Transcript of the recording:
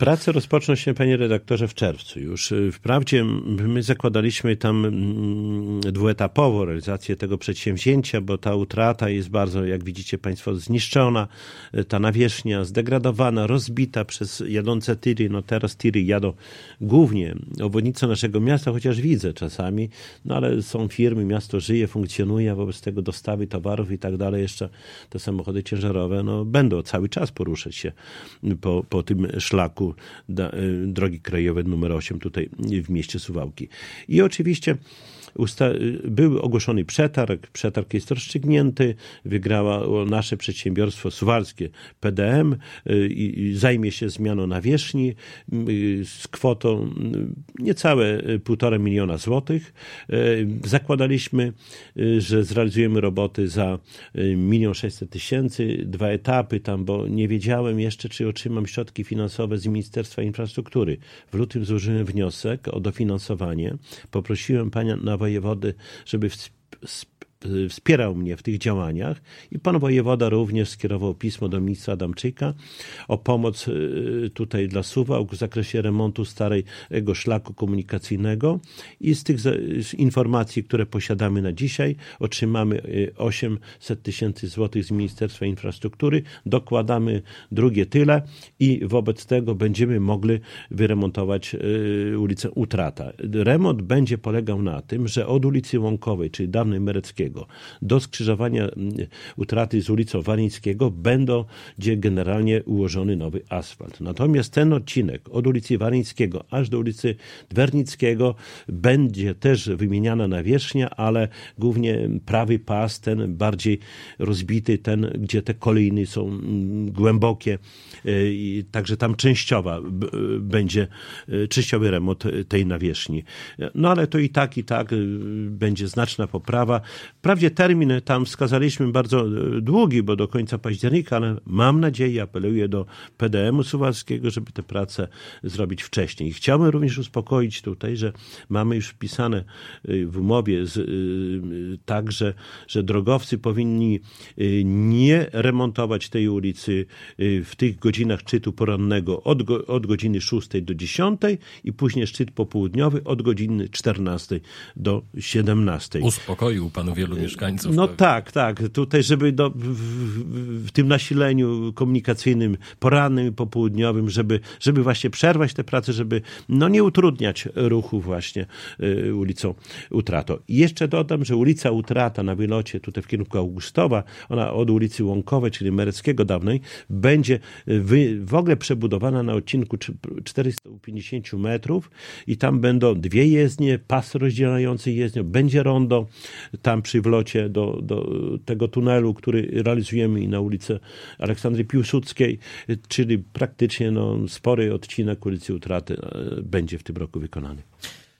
Prace rozpoczną się, panie redaktorze, w czerwcu już. Wprawdzie my zakładaliśmy tam dwuetapowo realizację tego przedsięwzięcia, bo ta utrata jest bardzo, jak widzicie państwo, zniszczona, ta nawierzchnia zdegradowana, rozbita przez jadące tiry. No teraz tiry jadą głównie obwodnicą naszego miasta, chociaż widzę czasami, no ale są firmy, miasto żyje, funkcjonuje, a wobec tego dostawy towarów i tak dalej, jeszcze te samochody ciężarowe no, będą cały czas poruszać się po tym szlaku drogi krajowej numer 8 tutaj w mieście Suwałki. I oczywiście był ogłoszony przetarg. Przetarg jest rozstrzygnięty. Wygrało nasze przedsiębiorstwo suwalskie PDM i zajmie się zmianą nawierzchni z kwotą niecałe 1,5 miliona złotych. Zakładaliśmy, że zrealizujemy roboty za 1 600 000, 2 etapy tam, bo nie wiedziałem jeszcze, czy otrzymam środki finansowe z Ministerstwa Infrastruktury. W lutym złożyłem wniosek o dofinansowanie. Poprosiłem pana wojewody, żeby wspierał mnie w tych działaniach i pan wojewoda również skierował pismo do ministra Adamczyka o pomoc tutaj dla Suwałk w zakresie remontu starego szlaku komunikacyjnego i z tych informacji, które posiadamy na dzisiaj, otrzymamy 800 000 złotych z Ministerstwa Infrastruktury, dokładamy drugie tyle i wobec tego będziemy mogli wyremontować ulicę Utrata. Remont będzie polegał na tym, że od ulicy Łąkowej, czyli dawnej Mereckiego, do skrzyżowania Utraty z ulicą Waryńskiego będzie generalnie ułożony nowy asfalt. Natomiast ten odcinek od ulicy Waryńskiego aż do ulicy Dwernickiego będzie też wymieniana nawierzchnia, ale głównie prawy pas, ten bardziej rozbity, ten gdzie te kolejny są głębokie, także tam będzie częściowy remont tej nawierzchni. No ale to i tak będzie znaczna poprawa. Wprawdzie termin tam wskazaliśmy bardzo długi, bo do końca października, ale mam nadzieję, apeluję do PDM-u suwalskiego, żeby te prace zrobić wcześniej. I chciałbym również uspokoić tutaj, że mamy już wpisane w umowie także, że drogowcy powinni nie remontować tej ulicy w tych godzinach szczytu porannego od godziny 6 do 10 i później szczyt popołudniowy od godziny 14 do 17. Uspokoił pan wielu mieszkańców. No tak. Tutaj, żeby w tym nasileniu komunikacyjnym, porannym i popołudniowym, żeby właśnie przerwać te prace, żeby nie utrudniać ruchu właśnie ulicą Utrato. I jeszcze dodam, że ulica Utrata na wylocie tutaj w kierunku Augustowa, ona od ulicy Łąkowej, czyli Mereckiego dawnej, będzie w ogóle przebudowana na odcinku 450 metrów i tam będą 2 jezdnie, pas rozdzielający jezdnię, będzie rondo tam przy wlocie do tego tunelu, który realizujemy i na ulicę Aleksandry Piłsudskiej, czyli praktycznie spory odcinek ulicy Utraty będzie w tym roku wykonany.